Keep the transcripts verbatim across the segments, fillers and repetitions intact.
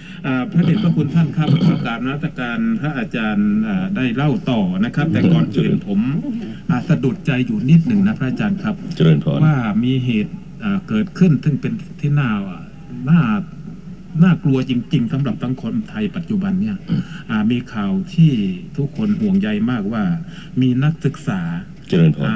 พระเดชพระคุณท่านครับขอกราบนมัสการพระอาจารย์ได้เล่าต่อนะครับแต่ก่อนอื่นผมสะดุดใจอยู่นิดหนึ่งนะพระอาจารย์ครับว่ามีเหตุเกิดขึ้นซึ่งเป็นที่น่าน่าน่ากลัวจริงๆสำหรับสังคมไทยปัจจุบันเนี่ยมีข่าวที่ทุกคนห่วงใยมากว่ามีนักศึกษาเจริญพร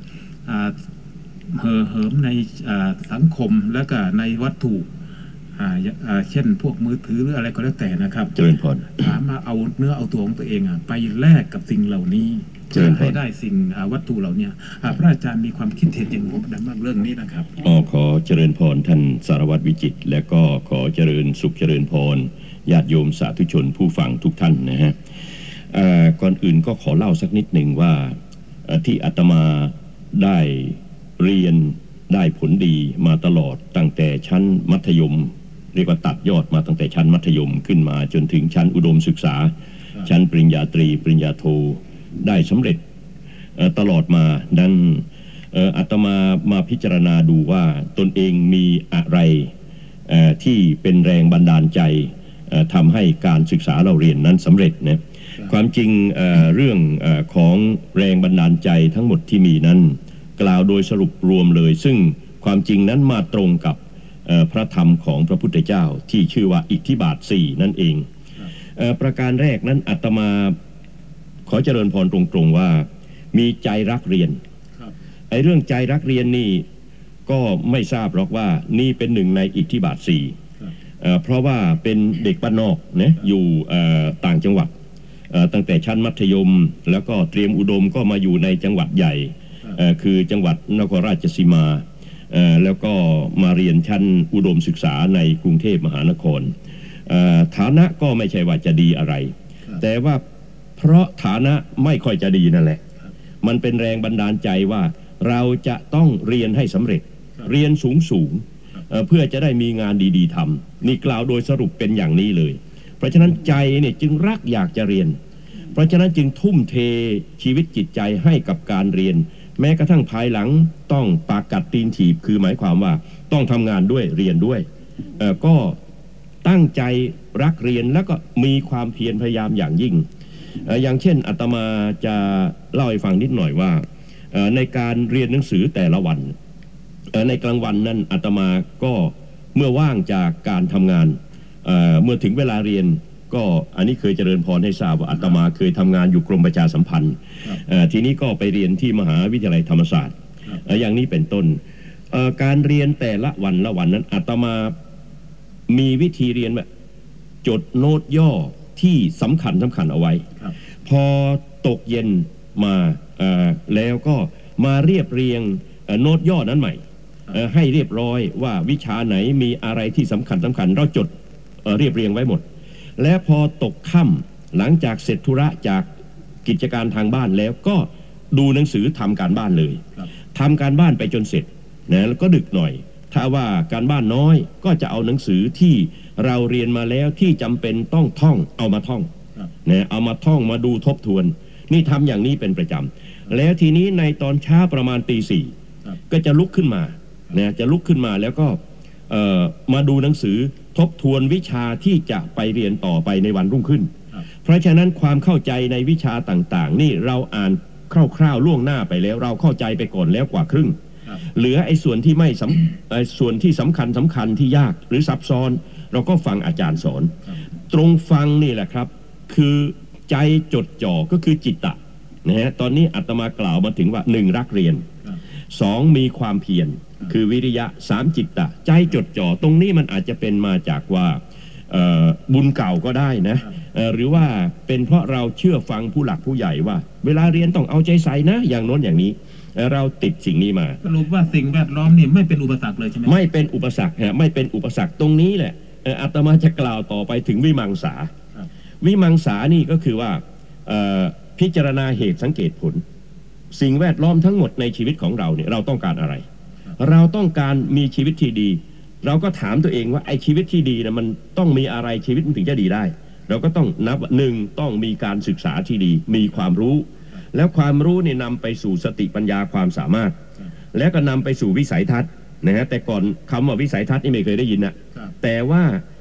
เห่อเหิมในสังคมและก็ในวัตถุเช่นพวกมือถือหรืออะไรก็แล้วแต่นะครับเจริญพรถามมาเอาเนื้อเอาตัวของตัวเองไปแลกกับสิ่งเหล่านี้เพื่อให้ได้สิ่งวัตถุเหล่านี้พระอาจารย์มีความคิดเห็นอย่างไรบ้างเรื่องนี้นะครับอ๋อขอเจริญพรท่านสารวัตรวิจิตรและก็ขอเจริญสุขเจริญพรญาติโยมสาธุชนผู้ฟังทุกท่านนะฮะก่อนอื่นก็ขอเล่าสักนิดหนึ่งว่าที่อาตมาได้เรียนได้ผลดีมาตลอดตั้งแต่ชั้นมัธยมเรียกว่าตัดยอดมาตั้งแต่ชั้นมัธยมขึ้นมาจนถึงชั้นอุดมศึกษาชั้นปริญญาตรีปริญญาโทได้สำเร็จตลอดมาดังอาตมามาพิจารณาดูว่าตนเองมีอะไรที่เป็นแรงบันดาลใจทำให้การศึกษาเราเรียนนั้นสำเร็จนะความจริงเรื่องของแรงบันดาลใจทั้งหมดที่มีนั้นกล่าวโดยสรุปรวมเลยซึ่งความจริงนั้นมาตรงกับพระธรรมของพระพุทธเจ้าที่ชื่อว่าอิทธิบาทสี่นั่นเองประการแรกนั้นอาตมาขอเจริญพรตรงๆว่ามีใจรักเรียนไอ้เรื่องใจรักเรียนนี่ก็ไม่ทราบหรอกว่านี่เป็นหนึ่งในอิทธิบาทสี่เพราะว่าเป็นเด็กบ้านนอกนะอยู่ต่างจังหวัดตั้งแต่ชั้นมัธยมแล้วก็เตรียมอุดมก็มาอยู่ในจังหวัดใหญ่คือจังหวัดนครราชสีมาแล้วก็มาเรียนชั้นอุดมศึกษาในกรุงเทพมหานครฐานะก็ไม่ใช่ว่าจะดีอะไรแต่ว่าเพราะฐานะไม่ค่อยจะดีนั่นแหละมันเป็นแรงบันดาลใจว่าเราจะต้องเรียนให้สำเร็จเรียนสูงสูงเพื่อจะได้มีงานดีๆทำนี่กล่าวโดยสรุปเป็นอย่างนี้เลยเพราะฉะนั้นใจเนี่ยจึงรักอยากจะเรียนเพราะฉะนั้นจึงทุ่มเทชีวิตจิตใจให้กับการเรียนแม้กระทั่งภายหลังต้องปากกัดตีนถีบคือหมายความว่าต้องทำงานด้วยเรียนด้วยก็ตั้งใจรักเรียนแล้วก็มีความเพียรพยายามอย่างยิ่งอย่างเช่นอาตมาจะเล่าให้ฟังนิดหน่อยว่าในการเรียนหนังสือแต่ละวันในกลางวันนั้นอาตมาก็เมื่อว่างจากการทำงานเมื่อถึงเวลาเรียนก็อันนี้เคยเจริญพรให้ทราบว่าอาตมาเคยทำงานอยู่กรมประชาสัมพันธ์ทีนี้ก็ไปเรียนที่มหาวิทยาลัยธรรมศาสตร์อย่างนี้เป็นต้นการเรียนแต่ละวันละวันนั้นอาตมามีวิธีเรียนแบบจดโน้ตย่อที่สำคัญสำคัญเอาไว้พอตกเย็นมาแล้วก็มาเรียบเรียงโน้ตย่อนั้นใหม่ให้เรียบร้อยว่าวิชาไหนมีอะไรที่สำคัญสำคัญเราจดเรียบเรียงไว้หมดและพอตกค่ำหลังจากเสร็จธุระจากกิจการทางบ้านแล้วก็ดูหนังสือทำการบ้านเลยทำการบ้านไปจนเสร็จนะแล้วก็ดึกหน่อยถ้าว่าการบ้านน้อยก็จะเอาหนังสือที่เราเรียนมาแล้วที่จำเป็นต้องท่องเอามาท่องนะเอามาท่องมาดูทบทวนนี่ทำอย่างนี้เป็นประจำแล้วทีนี้ในตอนเช้าประมาณตีสี่ก็จะลุกขึ้นมานะจะลุกขึ้นมาแล้วก็มาดูหนังสือทบทวนวิชาที่จะไปเรียนต่อไปในวันรุ่งขึ้นเพราะฉะนั้นความเข้าใจในวิชาต่างๆนี่เราอ่านคร่าวๆล่วงหน้าไปแล้วเราเข้าใจไปก่อนแล้วกว่าครึ่งเหลือไอ้ส่วนที่ไม่สำส่วนที่สำคัญสำคัญที่ยากหรือซับซ้อนเราก็ฟังอาจารย์สอนตรงฟังนี่แหละครับคือใจจดจ่อก็คือจิตตะนะฮะตอนนี้อาตมากล่าวมาถึงว่าหนึ่งรักเรียนสองมีความเพียรคือวิริยะสามจิตตะใจจดจ่อตรงนี้มันอาจจะเป็นมาจากว่าบุญเก่าก็ได้นะหรือว่าเป็นเพราะเราเชื่อฟังผู้หลักผู้ใหญ่ว่าเวลาเรียนต้องเอาใจใส่นะอย่างโน้นอย่างนี้เราติดสิ่งนี้มาสรุปว่าสิ่งแวดล้อมนี่ไม่เป็นอุปสรรคเลยใช่ไหมไม่เป็นอุปสรรคฮะไม่เป็นอุปสรรคตรงนี้แหละอาตมาจะกล่าวต่อไปถึงวิมังสาวิมังสานี่ก็คือว่าพิจารณาเหตุสังเกตผลสิ่งแวดล้อมทั้งหมดในชีวิตของเราเนี่ยเราต้องการอะไรเราต้องการมีชีวิตที่ดีเราก็ถามตัวเองว่าไอ้ชีวิตที่ดีนะมันต้องมีอะไรชีวิตมันถึงจะดีได้เราก็ต้องนับหนึ่งต้องมีการศึกษาที่ดีมีความรู้แล้วความรู้เนี่ยนำไปสู่สติปัญญาความสามารถแล้วก็นำไปสู่วิสัยทัศน์นะฮะแต่ก่อนคำว่าวิสัยทัศน์นี่ไม่เคยได้ยินนะแต่ว่า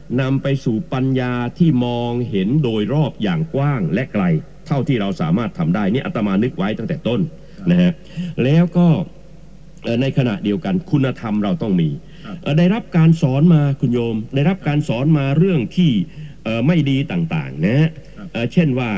นำไปสู่ปัญญาที่มองเห็นโดยรอบอย่างกว้างและไกลเท่าที่เราสามารถทำได้นี่อาตมานึกไว้ตั้งแต่ต้นนะฮะแล้วก็ในขณะเดียวกันคุณธรรมเราต้องมีได้รับการสอนมาคุณโยมได้รับการสอนมาเรื่องที่ไม่ดีต่างๆนะฮะเช่นว่า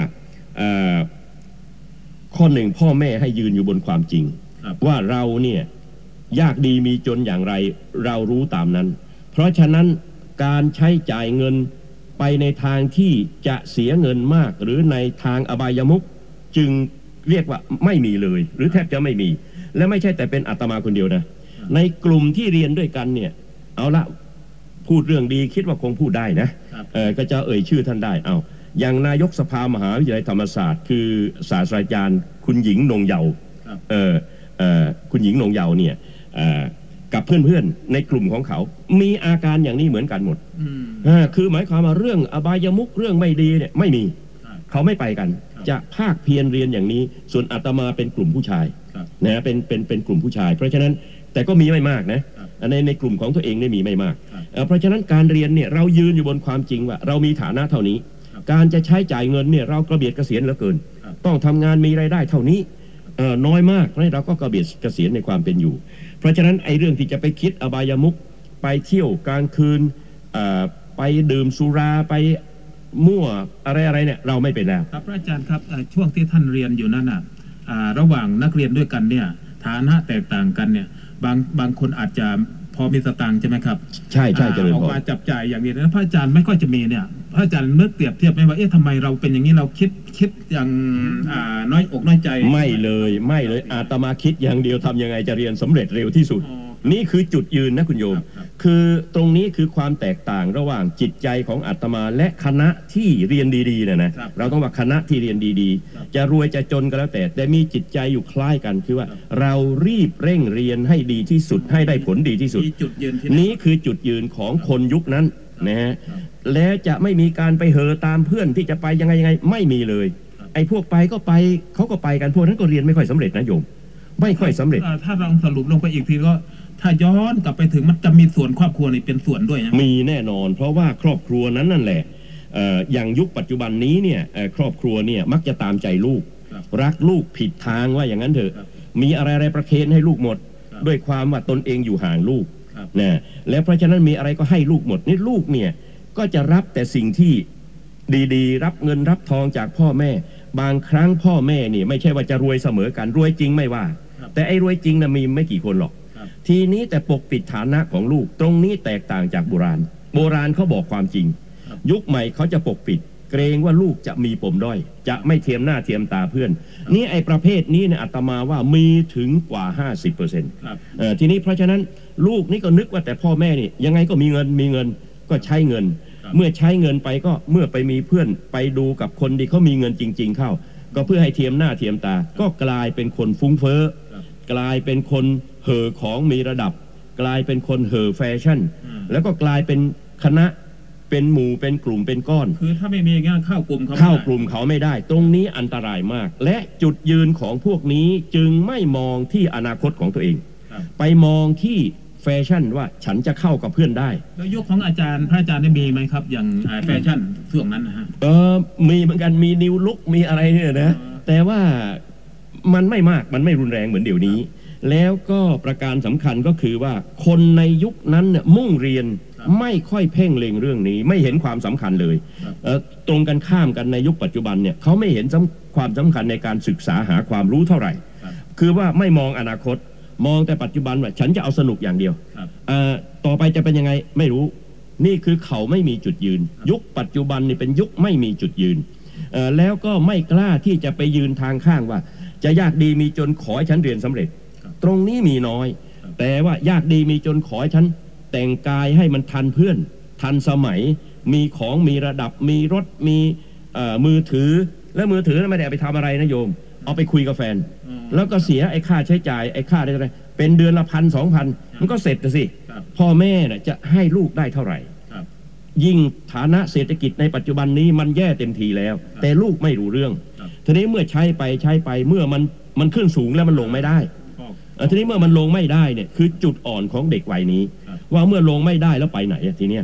ข้อหนึ่งพ่อแม่ให้ยืนอยู่บนความจริงว่าเราเนี่ยยากดีมีจนอย่างไรเรารู้ตามนั้นเพราะฉะนั้นการใช้จ่ายเงินไปในทางที่จะเสียเงินมากหรือในทางอบายมุขจึงเรียกว่าไม่มีเลยหรือแทบจะไม่มีและไม่ใช่แต่เป็นอาตมาคนเดียวนะในกลุ่มที่เรียนด้วยกันเนี่ยเอาละพูดเรื่องดีคิดว่าคงพูดได้นะเออก็จะเอ่ยชื่อท่านได้เอาอย่างนายกสภามหาวิทยาลัยธรรมศาสตร์คือศาสตราจารย์คุณหญิงนงเยาว์เออเออคุณหญิงนงเยาว์เนี่ยกับเพื่อนๆในกลุ่มของเขามีอาการอย่างนี้เหมือนกันหมดคือหมายความว่าเรื่องอบายมุขเรื่องไม่ดีเนี่ยไม่มีเขาไม่ไปกันจะภาคเพียรเรียนอย่างนี้ส่วนอาตมาเป็นกลุ่มผู้ชายนะเป็นเป็นเป็นกลุ่มผู้ชายเพราะฉะนั้นแต่ก็มีไม่มากนะในในกลุ่มของตัวเองได้มีไม่มากเพราะฉะนั้นการเรียนเนี่ยเรายืนอยู่บนความจริงว่าเรามีฐานะเท่านี้การจะใช้จ่ายเงินเนี่ยเรากระเบียดเกษียณเหลือเกินต้องทำงานมีรายได้เท่านี้น้อยมากเพราะเราก็กระเบียดเกษียณในความเป็นอยู่เพราะฉะนั้นไอ้เรื่องที่จะไปคิดอบายมุขไปเที่ยวกลางคืนไปดื่มสุราไปมั่วอะไรอะไรเนี่ยเราไม่เป็นแล้วครับอาจารย์ครับช่วงที่ท่านเรียนอยู่นั่นน่ะระหว่างนักเรียนด้วยกันเนี่ยฐานะแตกต่างกันเนี่ยบางบางคนอาจจะพอมีสตางค์ใช่ไหมครับใช่ใช่จะเลยออกมาจับจ่ายอย่างนี้แล้วพระอาจารย์ไม่ค่อยจะมีเนี่ยพระอาจารย์นึกเปรียบเทียบไหมว่าเอ๊ะทำไมเราเป็นอย่างนี้เราคิดคิดอย่างน้อยอกน้อยใจไม่เลยไม่เลยอาตมาคิดอย่างเดียวทำยังไงจะเรียนสำเร็จเร็วที่สุดนี่คือจุดยืนนะคุณโยมคือตรงนี้คือความแตกต่างระหว่างจิตใจของอาตมาและคณะที่เรียนดีๆนะนะเราต้องว่าคณะที่เรียนดีๆจะรวยจะจนก็แล้วแต่แต่มีจิตใจอยู่คล้ายกันคือว่าเรารีบเร่งเรียนให้ดีที่สุดให้ได้ผลดีที่สุดนี้คือจุดยืนของคนยุคนั้นนะฮะแล้วจะไม่มีการไปเห่อตามเพื่อนที่จะไปยังไงยังไงไม่มีเลยไอ้พวกไปก็ไปเขาก็ไปกันพวกนั้นก็เรียนไม่ค่อยสำเร็จนะโยมไม่ค่อยสำเร็จถ้าเราสรุปลงไปอีกทีก็ถ้าย้อนกลับไปถึงมันจะมีส่วนครอบครัวนี่เป็นส่วนด้วยนะมีแน่นอนเพราะว่าครอบครัวนั้นนั่นแหละอย่างยุคปัจจุบันนี้เนี่ยครอบครัวเนี่ยมักจะตามใจลูกรักลูกผิดทางว่าอย่างนั้นเถอะมีอะไรอะไรประเคนให้ลูกหมดด้วยความว่าตนเองอยู่ห่างลูกนะแล้วเพราะฉะนั้นมีอะไรก็ให้ลูกหมดนี่ลูกเนี่ยก็จะรับแต่สิ่งที่ดีๆรับเงินรับทองจากพ่อแม่บางครั้งพ่อแม่นี่ไม่ใช่ว่าจะรวยเสมอกันรวยจริงไม่ว่าแต่ไอ้รวยจริงนะมีไม่กี่คนหรอกทีนี้แต่ปกปิดฐานะของลูกตรงนี้แตกต่างจากโบราณโบราณเขาบอกความจริงยุคใหม่เขาจะปกปิดเกรงว่าลูกจะมีปมด้อยจะไม่เทียมหน้าเทียมตาเพื่อนนี่ไอ้ประเภทนี้เนี่ยอาตมาว่ามีถึงกว่า ห้าสิบเปอร์เซ็นต์ เอ่อทีนี้เพราะฉะนั้นลูกนี่ก็นึกว่าแต่พ่อแม่นี่ยังไงก็มีเงินมีเงินก็ใช้เงินเมื่อใช้เงินไปก็เมื่อไปมีเพื่อนไปดูกับคนที่เขามีเงินจริงๆเข้าก็เพื่อให้เทียมหน้าเทียมตาก็กลายเป็นคนฟุ้งเฟ้อกลายเป็นคนเห่อของมีระดับกลายเป็นคนเห่อแฟชั่นแล้วก็กลายเป็นคณะเป็นหมู่เป็นกลุ่มเป็นก้อนคือถ้าไม่มีงานเข้ากลุ่มเขาเข้ากลุ่มเขาไม่ได้ตรงนี้อันตรายมากและจุดยืนของพวกนี้จึงไม่มองที่อนาคตของตัวเองไปมองที่แฟชั่นว่าฉันจะเข้ากับเพื่อนได้แล้วยุคของอาจารย์พระอาจารย์ได้มีไหมครับอย่างแฟชั่นช่วงนั้นนะฮะเออมีเหมือนกันมีนิวลุกมีอะไรเนี่ยนะแต่ว่ามันไม่มากมันไม่รุนแรงเหมือนเดี๋ยวนี้แล้วก็ประการสำคัญก็คือว่าคนในยุคนั้นเนี่ยมุ่งเรียนไม่ค่อยเพ่งเล็งเรื่องนี้ไม่เห็นความสำคัญเลยตรงกันข้ามกันในยุคปัจจุบันเนี่ยเขาไม่เห็นความสำคัญในการศึกษาหาความรู้เท่าไหร่คือว่าไม่มองอนาคตมองแต่ปัจจุบันว่าฉันจะเอาสนุกอย่างเดียวต่อไปจะเป็นยังไงไม่รู้นี่คือเขาไม่มีจุดยืนยุคปัจจุบันนี่เป็นยุคไม่มีจุดยืนแล้วก็ไม่กล้าที่จะไปยืนทางข้างว่าจะยากดีมีจนขอให้ฉันเรียนสำเร็จตรงนี้มีน้อยแต่ว่ายากดีมีจนขอให้ฉันแต่งกายให้มันทันเพื่อนทันสมัยมีของมีระดับมีรถมีมือถือและมือถือไม่ได้ไปทำอะไรนะโยมเอาไปคุยกับแฟนแล้วก็เสียไอ้ค่าใช้จ่ายไอ้ค่าอะไรเป็นเดือนละพันสองพันมันก็เสร็จสิพ่อแม่น่ะจะให้ลูกได้เท่าไหร่ยิ่งฐานะเศรษฐกิจในปัจจุบันนี้มันแย่เต็มทีแล้วแต่ลูกไม่รู้เรื่องทีนี้เมื่อใช้ไปใช้ไปเมื่อมันมันขึ้นสูงแล้วมันลงไม่ได้ทีนี้เมื่อมันลงไม่ได้เนี่ยคือจุดอ่อนของเด็กวัยนี้ว่าเมื่อลงไม่ได้แล้วไปไหนทีเนี้ย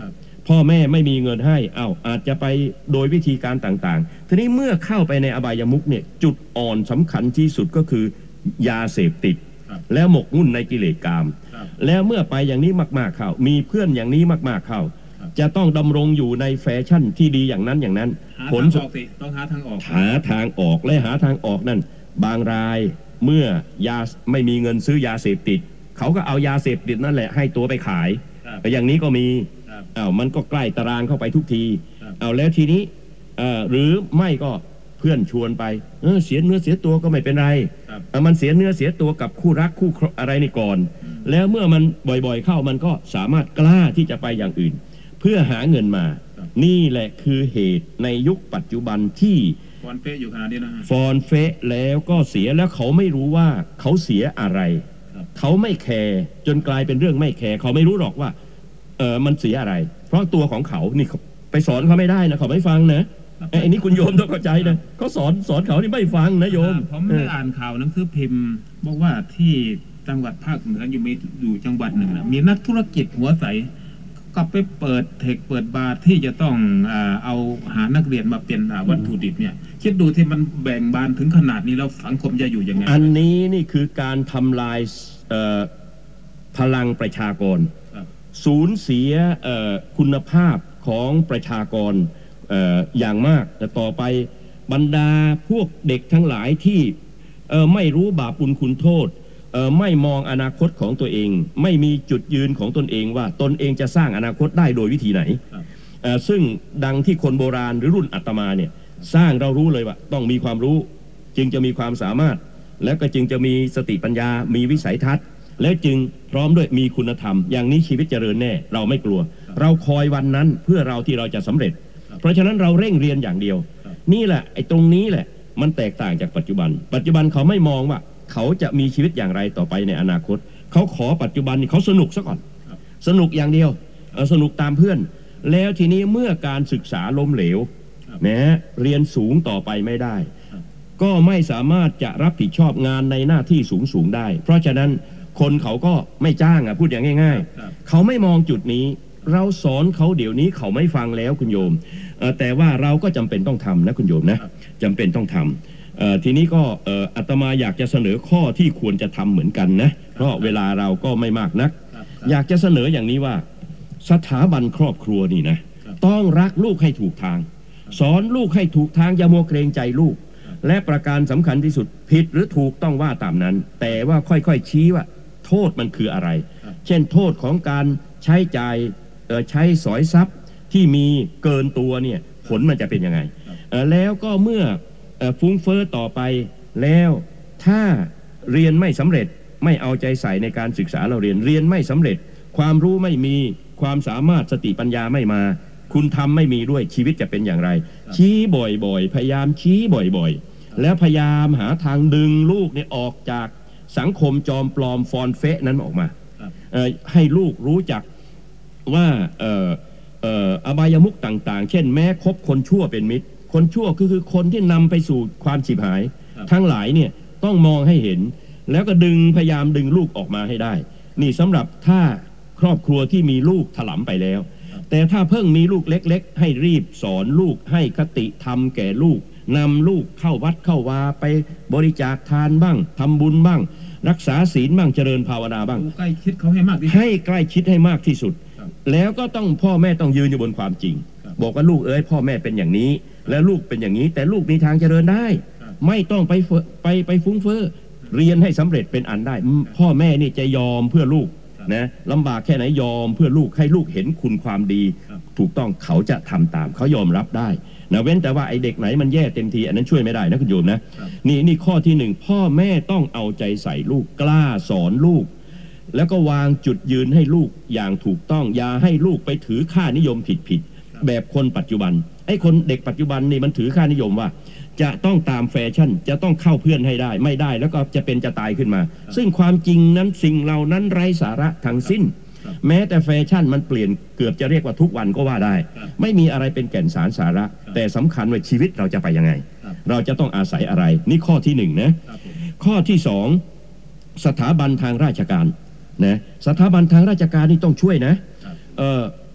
พ่อแม่ไม่มีเงินให้เอ้าอาจจะไปโดยวิธีการต่างๆทีนี้เมื่อเข้าไปในอบายมุขเนี่ยจุดอ่อนสำคัญที่สุดก็คือยาเสพติดแล้วหมกมุ่นในกิเลสกามแล้วเมื่อไปอย่างนี้มากๆเข้ามีเพื่อนอย่างนี้มากๆเข้าจะต้องดำรงอยู่ในแฟชั่นที่ดีอย่างนั้นอย่างนั้นผลสุดต้องหาทางออกหาทางออกและหาทางออกนั่นบางรายเมื่อยาไม่มีเงินซื้อยาเสพติดเขาก็เอายาเสพติดนั่นแหละให้ตัวไปขายแต่อย่างนี้ก็มีอ้าวมันก็ใกล้ตารางเข้าไปทุกทีเอาแล้วทีนี้หรือไม่ก็เพื่อนชวนไปเออเสียเนื้อเสียตัวก็ไม่เป็นไรมันเสียเนื้อเสียตัวกับคู่รักคู่อะไรนี่ก่อนแล้วเมื่อมันบ่อยๆเข้ามันก็สามารถกล้าที่จะไปอย่างอื่นเพื่อหาเงินมานี่แหละคือเหตุในยุคปัจจุบันที่ฟอนเฟะอยู่ขนาดนี้นะฟอนเฟะแล้วก็เสียแล้วเขาไม่รู้ว่าเขาเสียอะไรเขาไม่แคร์จนกลายเป็นเรื่องไม่แคร์เขาไม่รู้หรอกว่าเออมันเสียอะไรเพราะตัวของเขานี่ไปสอนเขาไม่ได้นะเขาไม่ฟังนะไอ้นี่คุณโยมต้องเข้าใจนะเขาสอนสอนเขานี่ไม่ฟังนะโยมผมได้อ่านข่าวหนังสือพิมพ์บอกว่าที่จังหวัดภาคเหนืออยู่มีอยู่จังหวัดหนึ่งนะมีนักธุรกิจหัวใสก็ไปเปิดเทคเปิดบาร์ที่จะต้องเอาหานักเรียนมาเป็นวัตถุดิบเนี่ยคิดดูที่มันแบ่งบานถึงขนาดนี้แล้วสังคมจะอยู่ยังไงอันนี้นี่คือการทำลายพลังประชากรสูญเสียคุณภาพของประชากรอย่างมากแต่ต่อไปบรรดาพวกเด็กทั้งหลายที่ไม่รู้บาปบุญคุณโทษไม่มองอนาคตของตัวเองไม่มีจุดยืนของตนเองว่าตนเองจะสร้างอนาคตได้โดยวิธีไหนซึ่งดังที่คนโบราณหรือรุ่นอาตมาเนี่ยสร้างเรารู้เลยว่าต้องมีความรู้จึงจะมีความสามารถแล้วก็จึงจะมีสติปัญญามีวิสัยทัศน์แล้วจึงพร้อมด้วยมีคุณธรรมอย่างนี้ชีวิตเจริญแน่เราไม่กลัวเราคอยวันนั้นเพื่อเราที่เราจะสำเร็จเพราะฉะนั้นเราเร่งเรียนอย่างเดียวนี่แหละไอ้ตรงนี้แหละมันแตกต่างจากปัจจุบันปัจจุบันเขาไม่มองว่าเขาจะมีชีวิตอย่างไรต่อไปในอนาคตเขาขอปัจจุบันเขาสนุกซะก่อนสนุกอย่างเดียวสนุกตามเพื่อนแล้วทีนี้เมื่อการศึกษาล้มเหลวนะเรียนสูงต่อไปไม่ได้ก็ไม่สามารถจะรับผิดชอบงานในหน้าที่สูงสูงได้เพราะฉะนั้นคนเขาก็ไม่จ้างอ่ะพูดอย่างง่ายๆเขาไม่มองจุดนี้เราสอนเขาเดี๋ยวนี้เขาไม่ฟังแล้วคุณโยมแต่ว่าเราก็จำเป็นต้องทำนะคุณโยมนะจำเป็นต้องทำทีนี้ก็อาตมาอยากจะเสนอข้อที่ควรจะทำเหมือนกันนะเพราะเวลาเราก็ไม่มากนักอยากจะเสนออย่างนี้ว่าสถาบันครอบครัวนี่นะต้องรักลูกให้ถูกทางสอนลูกให้ถูกทางอย่ามัวเกรงใจลูกและประการสำคัญที่สุดผิดหรือถูกต้องว่าตามนั้นแต่ว่าค่อยๆชี้ว่าโทษมันคืออะไรเช่นโทษของการใช้จ่ายใช้สอยทรัพย์ที่มีเกินตัวเนี่ยผลมันจะเป็นยังไงแล้วก็เมื่อฟุ้งเฟ้อต่อไปแล้วถ้าเรียนไม่สำเร็จไม่เอาใจใส่ในการศึกษาเราเรียนเรียนไม่สำเร็จความรู้ไม่มีความสามารถสติปัญญาไม่มาคุณทำไม่มีด้วยชีวิตจะเป็นอย่างไรชี้บ่อยๆพยายามชี้บ่อยๆแล้วพยายามหาทางดึงลูกเนี่ยออกจากสังคมจอมปลอมฟอนเฟะนั้นออกมาให้ลูกรู้จักว่าเอ่อเอ่ออบายมุขต่างๆเช่นแม้คบคนชั่วเป็นมิตรคนชั่วก็คือคนที่นำไปสู่ความฉิบหายทั้งหลายเนี่ยต้องมองให้เห็นแล้วก็ดึงพยายามดึงลูกออกมาให้ได้นี่สำหรับถ้าครอบครัวที่มีลูกถลำไปแล้วแต่ถ้าเพิ่งมีลูกเล็กๆให้รีบสอนลูกให้คติธรรมแก่ลูกนำลูกเข้าวัดเข้าวาไปบริจาคทานบ้างทำบุญบ้างรักษาศีลบ้างเจริญภาวนาบ้างใกล้ชิดเขาให้มากที่สุดให้ใกล้ชิดให้มากที่สุดแล้วก็ต้องพ่อแม่ต้องยืนอยู่บนความจริงบอกว่าลูกเอ้ยพ่อแม่เป็นอย่างนี้และลูกเป็นอย่างนี้แต่ลูกมีทางเจริญได้ไม่ต้องไปไปไปฟุ้งเฟ้อเรียนให้สำเร็จเป็นอันได้พ่อแม่นี่จะยอมเพื่อลูกนะลำบากแค่ไหนยอมเพื่อลูกให้ลูกเห็นคุณความดีถูกต้องเขาจะทำตามเขายอมรับได้นะเว้นแต่ว่าไอเด็กไหนมันแย่เต็มทีอันนั้นช่วยไม่ได้นะคุณโยมนะนี่นี่ข้อที่หนึ่งพ่อแม่ต้องเอาใจใส่ลูกกล้าสอนลูกแล้วก็วางจุดยืนให้ลูกอย่างถูกต้องอย่าให้ลูกไปถือค่านิยมผิดผิดแบบคนปัจจุบันไอ้คนเด็กปัจจุบันนี่มันถือค่านิยมว่าจะต้องตามแฟชั่นจะต้องเข้าเพื่อนให้ได้ไม่ได้แล้วก็จะเป็นจะตายขึ้นมาซึ่งความจริงนั้นสิ่งเหล่านั้นไร้สาระทั้งสิ้นแม้แต่แฟชั่นมันเปลี่ยนเกือบจะเรียกว่าทุกวันก็ว่าได้ไม่มีอะไรเป็นแก่นสารสาระแต่สำคัญว่าชีวิตเราจะไปยังไงเราจะต้องอาศัยอะไรนี่ข้อที่หนึ่งนะข้อที่สองสถาบันทางราชการนะสถาบันทางราชการนี่ต้องช่วยนะเอ่อ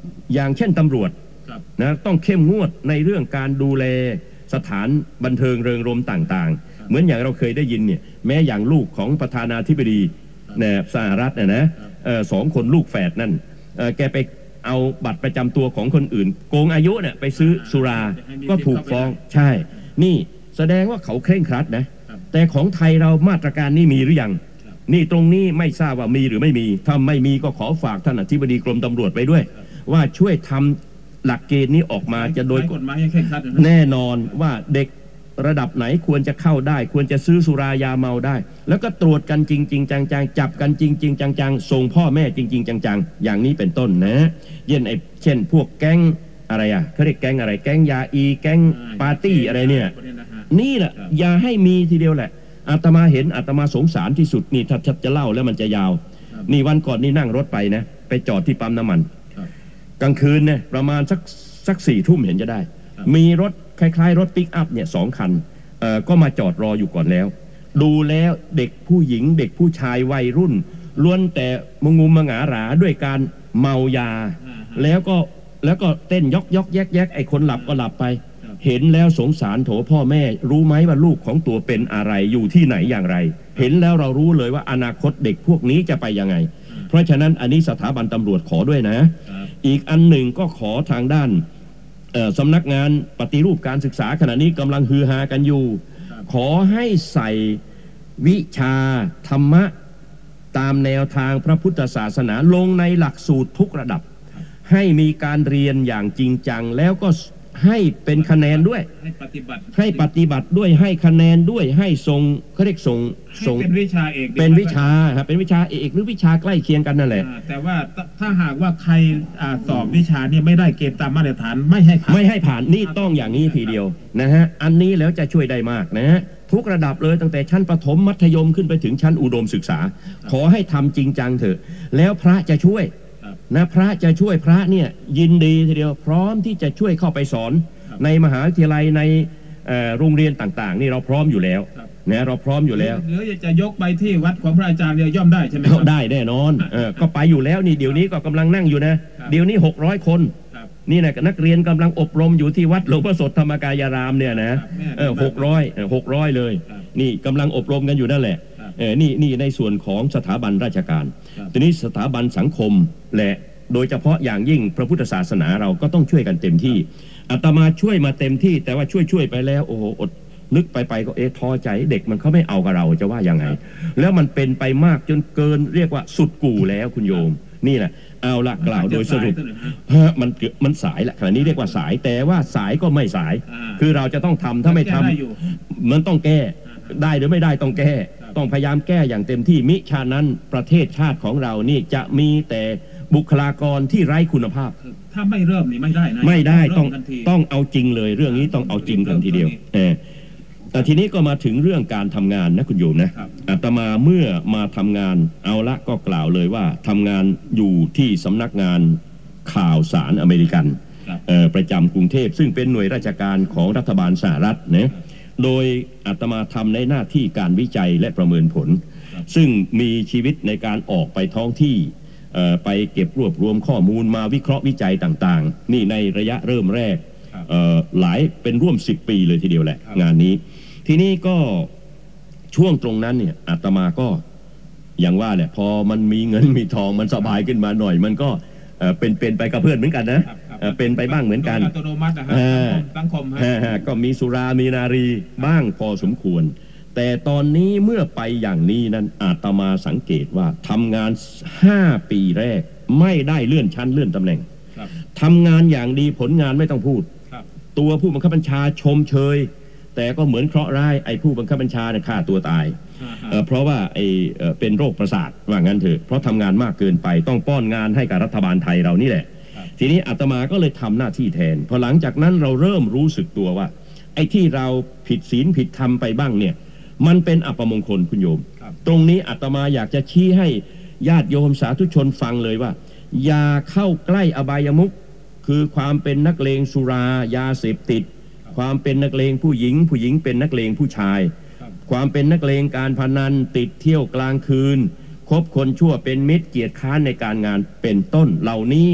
อย่างเช่นตำรวจนะต้องเข้มงวดในเรื่องการดูแลสถานบันเทิงเริงรมย์ต่างๆเหมือนอย่างเราเคยได้ยินเนี่ยแม้อย่างลูกของประธานาธิบดีเนี่ยสหรัฐเนี่ยนะสองคนลูกแฝดนั่นแกไปเอาบัตรประจำตัวของคนอื่นโกงอายุเนี่ยไปซื้อสุราก็ถูกฟ้องใช่นี่แสดงว่าเขาเคร่งครัดนะแต่ของไทยเรามาตรการนี้มีหรือยังนี่ตรงนี้ไม่ทราบว่ามีหรือไม่มีถ้าไม่มีก็ขอฝากท่านอธิบดีกรมตำรวจไปด้วยว่าช่วยทำหลักเกณฑ์นี้ออกมาจะโดยกฎหมายเคร่งครัดแน่นอนว่าเด็กระดับไหนควรจะเข้าได้ควรจะซื้อสุรายาเมาได้แล้วก็ตรวจกันจริงๆจังๆจับกันจริงๆจังๆส่งพ่อแม่จริงๆจังๆอย่างนี้เป็นต้นนะเช่นไอ้เช่นพวกแก๊งอะไรอ่ะเขาเรียกแก๊งอะไรแก๊งยาอีแก๊งปาร์ตี้อะไรเนี่ยนี่แหละอย่าให้มีทีเดียวแหละอาตมาเห็นอาตมาสงสารที่สุดนี่ถ้าจะเล่าแล้วมันจะยาวนี่วันก่อนนี่นั่งรถไปนะไปจอดที่ปั๊มน้ำมันกลางคืนเนี่ยประมาณสักสักสี่ทุ่มเห็นจะได้มีรถคล้ายๆรถปิกอัพเนี่ยสองคันเอ่อก็มาจอดรออยู่ก่อนแล้วดูแล้วเด็กผู้หญิงเด็กผู้ชายวัยรุ่นล้วนแต่มงุมมงาหราด้วยการเมายาแล้วก็แล้วก็เต้นยอกยอกแยกแยกไอ้คนหลับก็หลับไปเห็นแล้วสงสารโถพ่อแม่รู้ไหมว่าลูกของตัวเป็นอะไรอยู่ที่ไหนอย่างไรเห็นแล้วเรารู้เลยว่าอนาคตเด็กพวกนี้จะไปยังไงเพราะฉะนั้นอันนี้สถาบันตำรวจขอด้วยนะอีกอันหนึ่งก็ขอทางด้านสำนักงานปฏิรูปการศึกษาขณะนี้กำลังฮือฮากันอยู่ขอให้ใส่วิชาธรรมะตามแนวทางพระพุทธศาสนาลงในหลักสูตรทุกระดับให้มีการเรียนอย่างจริงจังแล้วก็ให้เป็นคะแนนด้วยให้ปฏิบัติให้ปฏิบัติด้วยให้คะแนนด้วยให้ทรงเขาเรียกทรงทรงเป็นวิชาเอกเป็นวิชาครับเป็นวิชาเอกหรือวิชาใกล้เคียงกันนั่นแหละแต่ว่าถ้าหากว่าใครสอบวิชานี้ไม่ได้เกณฑ์ตามมาตรฐานไม่ให้ผ่านไม่ให้ผ่านนี่ต้องอย่างนี้ทีเดียวนะฮะอันนี้แล้วจะช่วยได้มากนะฮะทุกระดับเลยตั้งแต่ชั้นประถมมัธยมขึ้นไปถึงชั้นอุดมศึกษาขอให้ทำจริงจังเถอะแล้วพระจะช่วยนะพระจะช่วยพระเนี่ยยินดีทีเดียวพร้อมที่จะช่วยเข้าไปสอนในมหาวิทยาลัยในโรงเรียนต่างๆนี่เราพร้อมอยู่แล้วนะเราพร้อมอยู่แล้วหรือจะยกไปที่วัดของพระอาจารย์เนี่ยย่อมได้ใช่ไหมได้แน่นอนเออก็ไปอยู่แล้วนี่เดี๋ยวนี้ก็กำลังนั่งอยู่นะเดี๋ยวนี้หกร้อยคนนี่นะนักเรียนกำลังอบรมอยู่ที่วัดหลวงพ่อสดธรรมกายารามเนี่ยนะเออหกร้อยหกร้อยเลยนี่กำลังอบรมกันอยู่นั่นแหละเออนี่นี่ในส่วนของสถาบันราชการทีนี้สถาบันสังคมและโดยเฉพาะอย่างยิ่งพระพุทธศาสนาเราก็ต้องช่วยกันเต็มที่อาตมาช่วยมาเต็มที่แต่ว่าช่วยช่วยไปแล้วโอ้โหอดนึกไปไปก็เอ๊ะท้อใจเด็กมันเขาไม่เอากับเราจะว่ายังไงแล้วมันเป็นไปมากจนเกินเรียกว่าสุดกู่แล้วคุณโยมนี่แหละเอาละกล่าวโดยสรุปฮะมันมันสายละขณะนี้เรียกว่าสายแต่ว่าสายก็ไม่สายคือเราจะต้องทำถ้าไม่ทำมันต้องแก้ได้หรือไม่ได้ต้องแก้ต้องพยายามแก้อย่างเต็มที่มิฉะนั้นประเทศชาติของเรานี่จะมีแต่บุคลากรที่ไร้คุณภาพถ้าไม่เริ่มนี่ไม่ได้นะไม่ได้ต้องต้องเอาจริงเลยเรื่องนี้ต้องเอาจริงกันทีเดียวเออแต่ทีนี้ก็มาถึงเรื่องการทำงานนะคุณโยมนะอาตมาเมื่อมาทำงานเอาละก็กล่าวเลยว่าทำงานอยู่ที่สำนักงานข่าวสารอเมริกันประจำกรุงเทพซึ่งเป็นหน่วยราชการของรัฐบาลสหรัฐนะโดยอาตมาทำในหน้าที่การวิจัยและประเมินผลซึ่งมีชีวิตในการออกไปท้องที่ไปเก็บรวบรวมข้อมูลมาวิเคราะห์วิจัยต่างๆนี่ในระยะเริ่มแรกหลายเป็นร่วมสิบปีเลยทีเดียวแหละงานนี้ทีนี้ก็ช่วงตรงนั้นเนี่ยอาตมาก็อย่างว่าแหละพอมันมีเงินมีทองมันสบายขึ้นมาหน่อยมันก็เป็นเป็นไปกับเพื่อนเหมือนกันนะเป็นไปบ้างเหมือนกันอัตโนมัตินะครับสังคมก็มีสุรามีนารีบ้างพอสมควรแต่ตอนนี้เมื่อไปอย่างนี้นั้นอาตมาสังเกตว่าทำงานห้าปีแรกไม่ได้เลื่อนชั้นเลื่อนตำแหน่งทำงานอย่างดีผลงานไม่ต้องพูดตัวผู้บังคับบัญชาชมเชยแต่ก็เหมือนเคราะห์ร้ายไอ้ผู้บังคับบัญชาเนี่ยฆ่าตัวตายเ, เพราะว่าไอ้เป็นโรคประสาทว่างั้นเถอะเพราะทำงานมากเกินไปต้องป้อนงานให้กับรัฐบาลไทยเรานี่แหละทีนี้อาตมาก็เลยทำหน้าที่แทนพอหลังจากนั้นเราเริ่มรู้สึกตัวว่าไอ้ที่เราผิดศีลผิดธรรมไปบ้างเนี่ยมันเป็นอัปมงคลคุณโยมตรงนี้อาตมาอยากจะชี้ให้ญาติโยมสาธุชนฟังเลยว่าอย่าเข้าใกล้อบายมุขคือความเป็นนักเลงสุรายาเสพติดความเป็นนักเลงผู้หญิงผู้หญิงเป็นนักเลงผู้ชายความเป็นนักเลงการพนันติดเที่ยวกลางคืนคบคนชั่วเป็นมิตรเกียรติค้านในการงานเป็นต้นเหล่านี้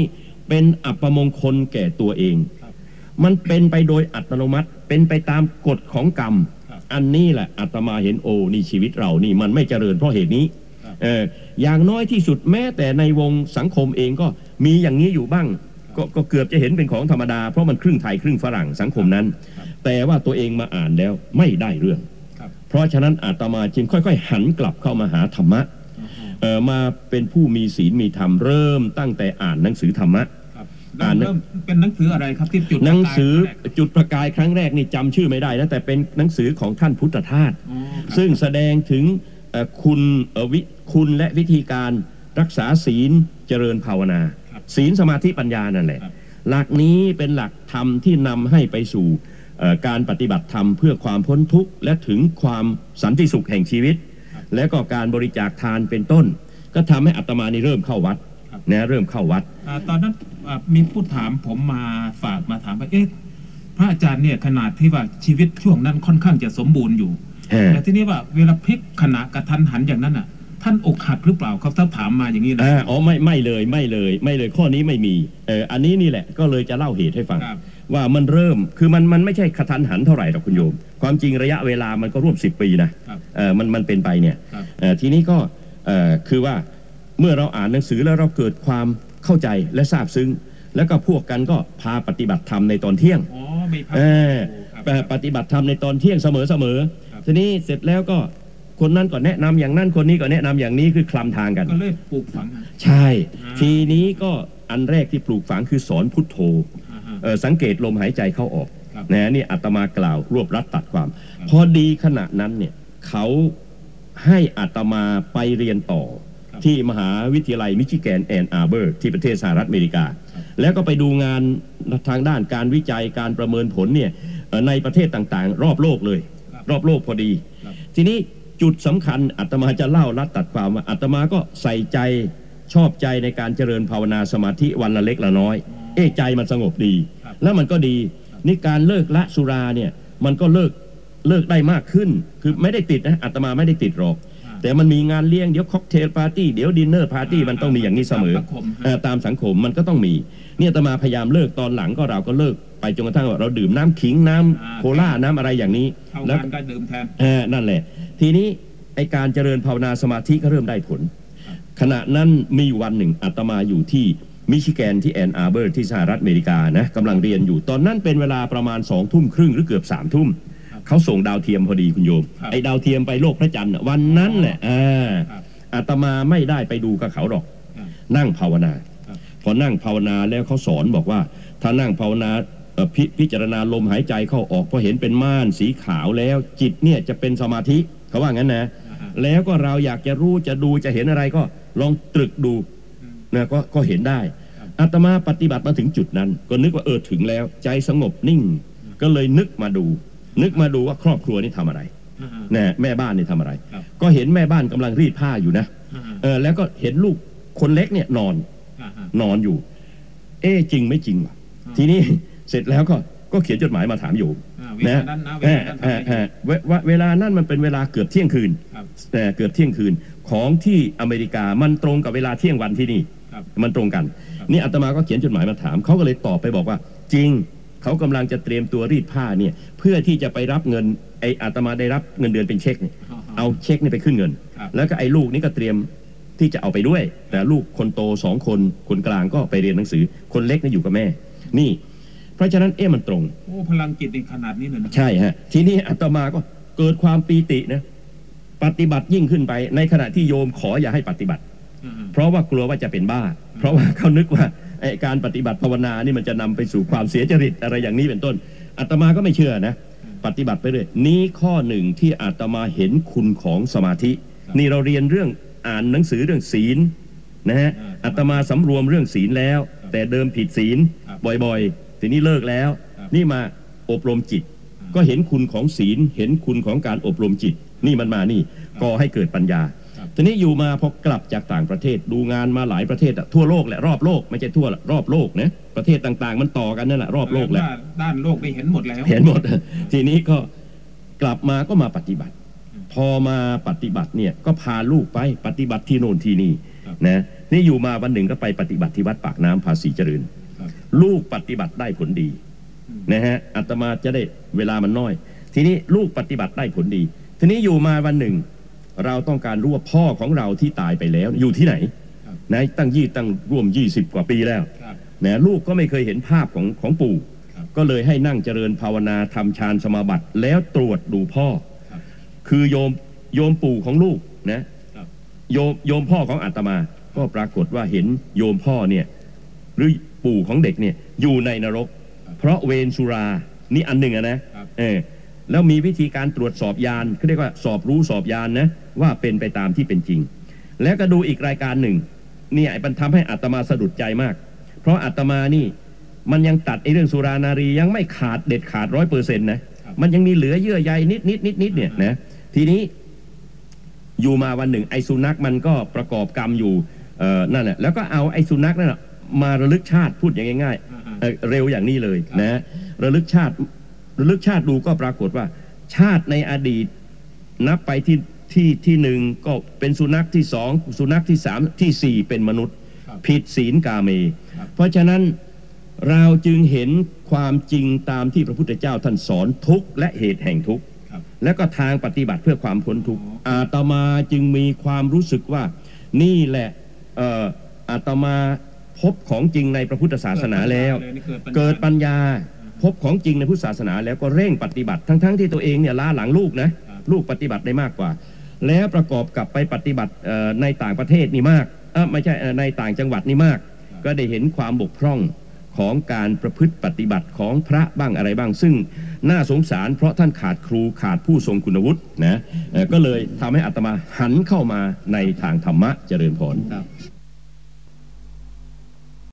เป็นอัปมงคลแก่ตัวเองมันเป็นไปโดยอัตโนมัติเป็นไปตามกฎของกรรมอันนี้แหละอาตมาเห็นโอ้นี่ชีวิตเรานี่มันไม่เจริญเพราะเหตุนี้เอออย่างน้อยที่สุดแม้แต่ในวงสังคมเองก็มีอย่างนี้อยู่บ้างกก็เกือบจะเห็นเป็นของธรรมดาเพราะมันครึ่งไทยครึ่งฝรั่งสังคมนั้นแต่ว่าตัวเองมาอ่านแล้วไม่ได้เรื่องเพราะฉะนั้นอาตมาจึงค่อยๆหันกลับเข้ามาหาธรรมะเออมาเป็นผู้มีศีลมีธรรมเริ่มตั้งแต่อ่านหนังสือธรรมะอ่านเริ่มเป็นหนังสืออะไรครับที่จุดหนังสือจุดประกายครั้งแรกนี่จำชื่อไม่ได้นะแต่เป็นหนังสือของท่านพุทธทาสซึ่งแสดงถึงคุณวิคุณและวิธีการรักษาศีลเจริญภาวนาศีลสมาธิปัญญานั่นแหละหลักนี้เป็นหลักธรรมที่นำให้ไปสู่การปฏิบัติธรรมเพื่อความพ้นทุกข์และถึงความสันติสุขแห่งชีวิตและก็การบริจาคทานเป็นต้นก็ทำให้อาตมานี่เริ่มเข้าวัดนะเริ่มเข้าวัดตอนนั้นมีผู้ถามผมมาฝากมาถามว่าเอ๊ะพระอาจารย์เนี่ยขนาดที่ว่าชีวิตช่วงนั้นค่อนข้างจะสมบูรณ์อยู่แต่ทีนี้ว่าเวลาพลิกขณะกระทันหันอย่างนั้นอ่ะท่านอกหักหรือเปล่าเขาถ้าถามมาอย่างนี้นะอ๋อไม่ไม่เลยไม่เลยไม่เลยข้อนี้ไม่มีเอออันนี้นี่แหละก็เลยจะเล่าเหตุให้ฟังว่ามันเริ่มคือมันมันไม่ใช่กระทันหันเท่าไหร่หรอกคุณโยมความจริงระยะเวลามันก็ร่วมสิบปีนะเออมันมันเป็นไปเนี่ยเออทีนี้ก็เออคือว่าเมื่อเราอ่านหนังสือแล้วเราเกิดความเข้าใจและซาบซึ้งแล้วก็พวกกันก็พาปฏิบัติธรรมในตอนเที่ยงอ๋อไม่พักปฏิบัติธรรมในตอนเที่ยงเสมอเสมอทีนี้เสร็จแล้วก็คนนั้นก็แนะนำอย่างนั้นคนนี้ก็แนะนำอย่างนี้คือคลำทางกันก็เลยปลูกฝังใช่ทีนี้ก็อันแรกที่ปลูกฝังคือสอนพุทโธสังเกตลมหายใจเข้าออกนะนี่อาตมากล่าวรวบรัดตัดความพอดีขณะนั้นเนี่ยเขาให้อาตมาไปเรียนต่อที่มหาวิทยาลัยมิชิแกนแอนด์อาร์เบอร์ที่ประเทศสหรัฐอเมริกาแล้วก็ไปดูงานทางด้านการวิจัยการประเมินผลเนี่ยในประเทศต่างๆรอบโลกเลยรอบโลกพอดีทีนี้จุดสำคัญอาตมาจะเล่ารัดตัดความว่าอาตมาก็ใส่ใจชอบใจในการเจริญภาวนาสมาธิวันละเล็กละน้อยเอ้ใจมันสงบดีแล้วมันก็ดีนี่การเลิกละสุราเนี่ยมันก็เลิกเลิกได้มากขึ้นคือไม่ได้ติดนะอาตมาไม่ได้ติดหรอกแต่มันมีงานเลี้ยงเดี๋ยวค็อกเทลปาร์ตี้เดี๋ยวดินเนอร์ปาร์ตี้มันต้องมีอย่างนี้เสมอตามสังคมมันก็ต้องมีเนี่ยอาตมาพยายามเลิกตอนหลังก็เราก็เลิกไปจนกระทั่งเราดื่มน้ำขิงน้ำโคลาน้ำอะไรอย่างนี้แล้วก็ดื่มแทนนั่นแหละทีนี้ไอการเจริญภาวนาสมาธิก็เริ่มได้ผลขณะนั้นมีวันหนึ่งอาตมาอยู่ที่มิชิแกนที่แอนอาร์เบอร์ที่สหรัฐอเมริกานะกำลังเรียนอยู่ตอนนั้นเป็นเวลาประมาณสองทุ่มครึ่งหรือเกือบสามทุ่มเขาส่งดาวเทียมพอดีคุณโยมไอ้ดาวเทียมไปโลกพระจันทร์วันนั้นแหละอาตมาไม่ได้ไปดูกับเขาหรอกนั่งภาวนาพอนั่งภาวนาแล้วเขาสอนบอกว่าถ้านั่งภาวนาพพิจารณาลมหายใจเข้าออกพอเห็นเป็นม่านสีขาวแล้วจิตเนี่ยจะเป็นสมาธิเขาว่างั้นนะแล้วก็เราอยากจะรู้จะดูจะเห็นอะไรก็ลองตรึกดูนะก็ก็เห็นได้อาตมาปฏิบัติมาถึงจุดนั้นก็นึกว่าเออถึงแล้วใจสงบนิ่งก็เลยนึกมาดูนึกมาดูว่าครอบครัวนี่ทำอะไรนะแม่บ้านนี่ทำอะไรก็เห็นแม่บ้านกำลังรีดผ้าอยู่นะเออแล้วก็เห็นลูกคนเล็กเนี่ยนอนนอนอยู่เอ๊ะจริงไม่จริงวะทีนี้เสร็จแล้วก็ก็เขียนจดหมายมาถามโยมนะเวลานั้นมันเป็นเวลาเกือบเที่ยงคืนแต่เกือบเที่ยงคืนของที่อเมริกามันตรงกับเวลาเที่ยงวันที่นี่มันตรงกันนี่อาตมาก็เขียนจดหมายมาถามเขาก็เลยตอบไปบอกว่าจริงเขากำลังจะเตรียมตัวรีดผ้าเนี่ยเพื่อที่จะไปรับเงินไออาตมาได้รับเงินเดือนเป็นเช็คเนี่ยเอาเช็คนี่ไปขึ้นเงินแล้วก็ไอ้ลูกนี่ก็เตรียมที่จะเอาไปด้วยแต่ลูกคนโตสองคนคนกลางก็ไปเรียนหนังสือคนเล็กนี่อยู่กับแม่นี่เพราะฉะนั้นเอ๊ะมันตรงโอ้พลังจิตในขนาดนี้เลยนะใช่ฮะทีนี้อาตมาก็เกิดความปีตินะปฏิบัติยิ่งขึ้นไปในขณะที่โยมขออย่าให้ปฏิบัติเพราะว่ากลัวว่าจะเป็นบ้าเพราะว่าเขานึกว่าไอ้การปฏิบัติภาวนานี่มันจะนำไปสู่ความเสียจริตอะไรอย่างนี้เป็นต้นอาตมาก็ไม่เชื่อนะปฏิบัติไปเลยนี้ข้อหนึ่งที่อาตมาเห็นคุณของสมาธินี่เราเรียนเรื่องอ่านหนังสือเรื่องศีลนะฮะอาตมาสำรวมเรื่องศีลแล้วแต่เดิมผิดศีลบ่อยๆทีนี้เลิกแล้วนี่มาอบรมจิตก็เห็นคุณของศีลเห็นคุณของการอบรมจิตนี่มันมานี่ก่อให้เกิดปัญญาทีนี้อยู่มาพอกลับจากต่างประเทศดูงานมาหลายประเทศทั่วโลกแหละรอบโลกไม่ใช่ทั่วรอบโลกนะประเทศต่างๆมันต่อกันนั่นแหละรอบโลกแหละด้านโลกไปเห็นหมดแล้วเห็นหมดทีนี้ก็กลับมาก็มาปฏิบัติพอมาปฏิบัติเนี่ยก็พาลูกไปปฏิบัติที่โน่นที่นี่นะนี่อยู่มาวันหนึ่งก็ไปปฏิบัติที่วัดปากน้ำภาษีเจริญลูกปฏิบัติได้ผลดีนะฮะอาตมาจะได้เวลามันน้อยทีนี้ลูกปฏิบัติได้ผลดีทีนี้อยู่มาวันหนึ่งเราต้องการรู้ว่าพ่อของเราที่ตายไปแล้วอยู่ที่ไหนนะตั้งยี่ตั้งร่วมยี่สิบกว่าปีแล้วนะลูกก็ไม่เคยเห็นภาพของของปู่ก็เลยให้นั่งเจริญภาวนาทำฌานสมาบัติแล้วตรวจดูพ่อคือโยมโยมปู่ของลูกนะโยมโยมพ่อของอาตมาก็ปรากฏว่าเห็นโยมพ่อเนี่ยหรือปู่ของเด็กเนี่ยอยู่ในนรกเพราะเวรสุรานี่อันหนึ่งนะเออแล้วมีวิธีการตรวจสอบญาณเขาเรียกว่าสอบรู้สอบญาณนะว่าเป็นไปตามที่เป็นจริงแล้วก็ดูอีกรายการหนึ่งเนี่ยมันทำให้อาตมาสะดุดใจมากเพราะอาตมานี่มันยังตัดไอ้เรื่องสุรานารียังไม่ขาดเด็ดขาดร้อยเปอร์เซ็นต์นะมันยังมีเหลือเยื่อใยนิดนิดนิดนิดเนี่ยนะทีนี้อยู่มาวันหนึ่งไอ้สุนัขมันก็ประกอบกรรมอยู่เอ่อนั่นแหละแล้วก็เอาไอ้สุนัขนั่นแหละมาระลึกชาติพูดอย่างง่ายๆ เ, เร็วอย่างนี้เลยนะระลึกชาติระลึกชาติดูก็ปรากฏว่าชาติในอดีตนับไปที่ที่ที่หนึ่งก็เป็นสุนัขที่สองสุนัขที่สามที่สี่เป็นมนุษย์ผิดศีลกาเมเพราะฉะนั้นเราจึงเห็นความจริงตามที่พระพุทธเจ้าท่านสอนทุกข์และเหตุแห่งทุกข์และก็ทางปฏิบัติเพื่อความพ้นทุกข์อาตมาจึงมีความรู้สึกว่านี่แหละอาตมาพบของจริงในพระพุทธศาสนาแล้วเกิดปัญญาพบของจริงในพุทธศาสนาแล้วก็เร่งปฏิบัติทั้งๆที่ตัวเองเนี่ยล้าหลังลูกนะลูกปฏิบัติได้มากกว่าแล้วประกอบกับไปปฏิบัติในต่างประเทศนี่มากเออไม่ใช่ในต่างจังหวัดนี่มากก็ได้เห็นความบกพร่องของการประพฤติปฏิบัติของพระบ้างอะไรบ้างซึ่งน่าสงสารเพราะท่านขาดครูขาดผู้ทรงคุณวุฒินะก็เลยทำให้อาตมาหันเข้ามาในทางธรรมะเจริญพร